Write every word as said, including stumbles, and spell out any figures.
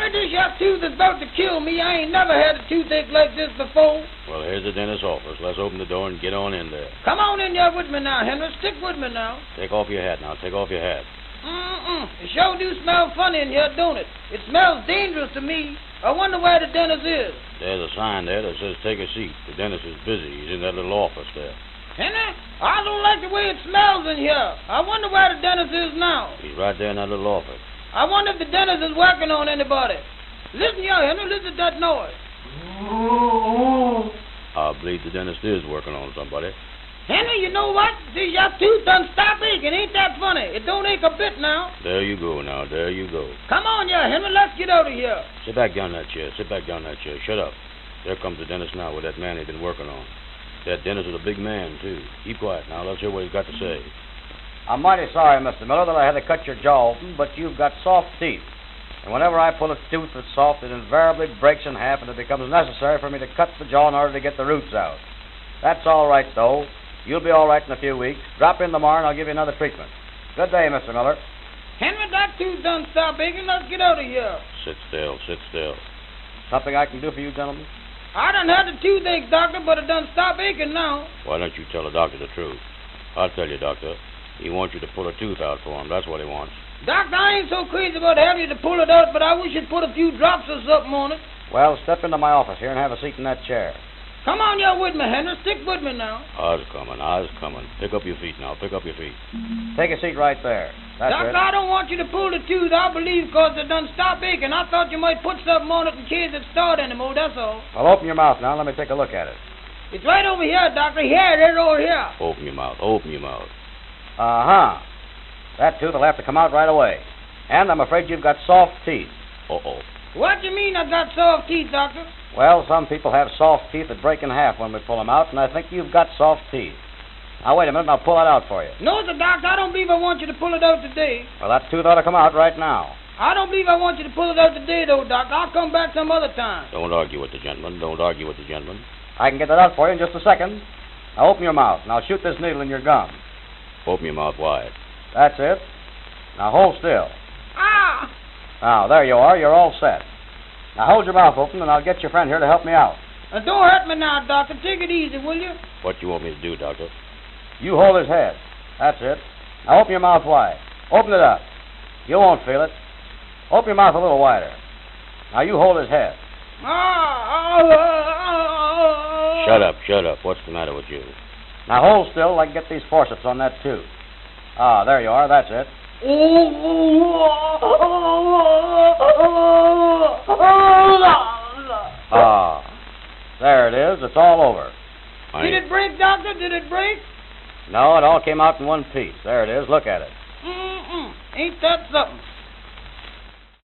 Henry, this your tooth is about to kill me. I ain't never had a toothache like this before. Well, here's the dentist's office. Let's open the door and get on in there. Come on in there with me now, Henry. Stick with me now. Take off your hat now. Take off your hat. Mm-mm. It sure do smell funny in here, don't it? It smells dangerous to me. I wonder where the dentist is. There's a sign there that says take a seat. The dentist is busy. He's in that little office there. Henry, I don't like the way it smells in here. I wonder where the dentist is now. He's right there in that little office. I wonder if the dentist is working on anybody. Listen here, Henry. Listen to that noise. I believe the dentist is working on somebody. Henry, you know what? See, your tooth done stop aching. Ain't that funny? It don't ache a bit now. There you go now. There you go. Come on, yeah, Henry. Let's get out of here. Sit back down in that chair. Sit back down in that chair. Shut up. There comes the dentist now with that man he's been working on. That dentist is a big man, too. Keep quiet now. Let's hear what he's got to say. I'm mighty sorry, Mister Miller, that I had to cut your jaw open, but you've got soft teeth. And whenever I pull a tooth that's soft, it invariably breaks in half, and it becomes necessary for me to cut the jaw in order to get the roots out. That's all right, though. You'll be all right in a few weeks. Drop in tomorrow, and I'll give you another treatment. Good day, Mister Miller. Henry, that tooth done stop aching. Let's get out of here. Sit still. Sit still. Something I can do for you, gentlemen? I done had the toothache, doctor, but it done stop aching now. Why don't you tell the doctor the truth? I'll tell you, doctor. He wants you to pull a tooth out for him. That's what he wants. Doctor, I ain't so crazy about having you to pull it out, but I wish you'd put a few drops or something on it. Well, step into my office here and have a seat in that chair. Come on, you're with me, Henry. Stick with me now. I's coming. I's coming. Pick up your feet now. Pick up your feet. Take a seat right there. That's Doctor, it. I don't want you to pull the tooth, I believe, because it done stop aching. I thought you might put something on it in case it started anymore, that's all. Well, open your mouth now. Let me take a look at it. It's right over here, Doctor. Here, it is over here. Open your mouth. Open your mouth. Uh-huh. That tooth will have to come out right away. And I'm afraid you've got soft teeth. Uh-oh. What do you mean I got soft teeth, Doctor? Well, some people have soft teeth that break in half when we pull them out, and I think you've got soft teeth. Now, wait a minute, and I'll pull it out for you. No, sir, Doctor. I don't believe I want you to pull it out today. Well, that tooth ought to come out right now. I don't believe I want you to pull it out today, though, Doctor. I'll come back some other time. Don't argue with the gentleman. Don't argue with the gentleman. I can get that out for you in just a second. Now, open your mouth, and I'll shoot this needle in your gum. Open your mouth wide. That's it. Now, hold still. Ah! Now, there you are. You're all set. Now, hold your mouth open, and I'll get your friend here to help me out. Now, don't hurt me now, Doctor. Take it easy, will you? What you want me to do, doctor? You hold his head. That's it. Now, open your mouth wide. Open it up. You won't feel it. Open your mouth a little wider. Now, you hold his head. Ah! ah shut up, shut up. What's the matter with you? Now, hold still like get these forceps on that tooth. Ah, there you are. That's it. Ah, there it is. It's all over. Did it break, Doctor? Did it break? No, it all came out in one piece. There it is. Look at it. Mm-mm. Ain't that something?